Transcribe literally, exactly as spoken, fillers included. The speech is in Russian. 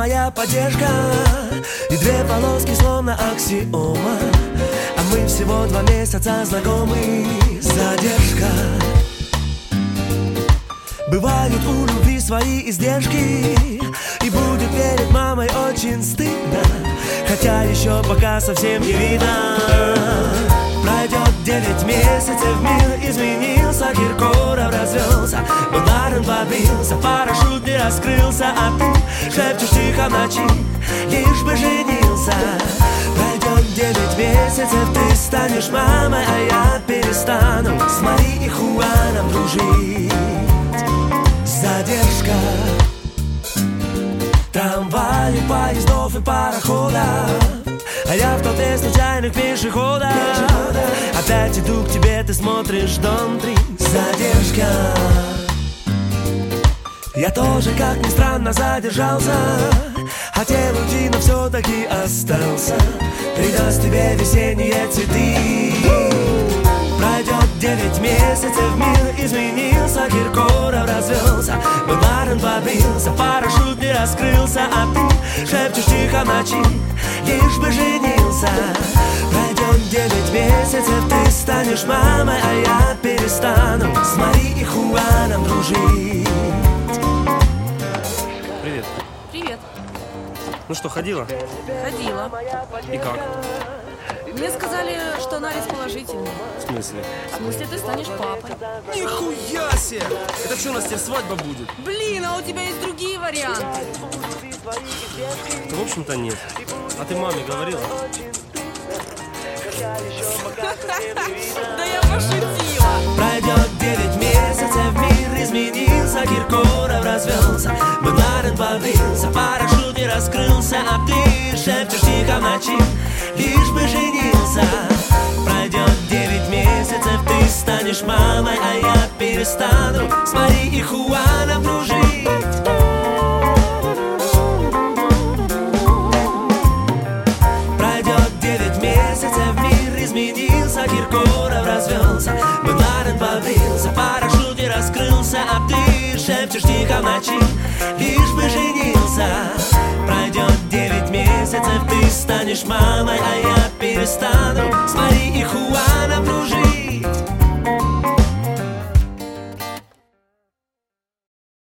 моя поддержка, и две полоски словно аксиома. А мы всего два месяца знакомы. Задержка. Бывают у любви свои издержки, и будет перед мамой очень стыдно, хотя еще пока совсем не видно. Пройдет девять месяцев, мир изменился, Киркоров развелся, Бондарен побрился, парашют не раскрылся, а ты шепчешь тихо в ночи, лишь бы женился. Пройдет девять месяцев, ты станешь мамой, а я перестану с Мари и Хуаном дружить. Задержка. Трамваи, поездов и пароходов, а я в толпе случайных пешеходов. Опять иду к тебе, ты смотришь дом три. Задержка. Я тоже, как ни странно, задержался, хотел уйти, но все-таки остался. Принес тебе весенние цветы. Пройдет девять месяцев, мир изменился, Киркоров развелся, Бондарен побрился, парашют не раскрылся, а ты шепчешь тихо в ночи, лишь бы женился. Пройдет девять месяцев, ты станешь мамой, а я перестану с Мари и Хуаном дружить. Привет. Привет. Ну что, ходила? Ходила. И как? Мне сказали, что анализ положительный. В смысле? В смысле, ты станешь папой. Нихуя себе! Это что, у нас теперь свадьба будет? Блин, а у тебя есть другие варианты? В общем-то нет. А ты маме говорила? Да я пошутила. Пройдет девять месяцев, мир изменился, Киркоров развелся, Бондарен побрился, парашют не раскрылся, а ты шепчешь тихо в ночи, лишь бы женился. Пройдет девять месяцев, ты станешь мамой, а я перестану с Мари и Хуаном дружить. Пройдет девять месяцев, мир изменился, Киркоров развелся, Бондарен побрился, парашют не раскрылся, а ты шепчешь тихо в ночи, лишь бы женился. Пройдет девять месяцев, ты станешь мамой, а я перестану с Мари и Хуаном.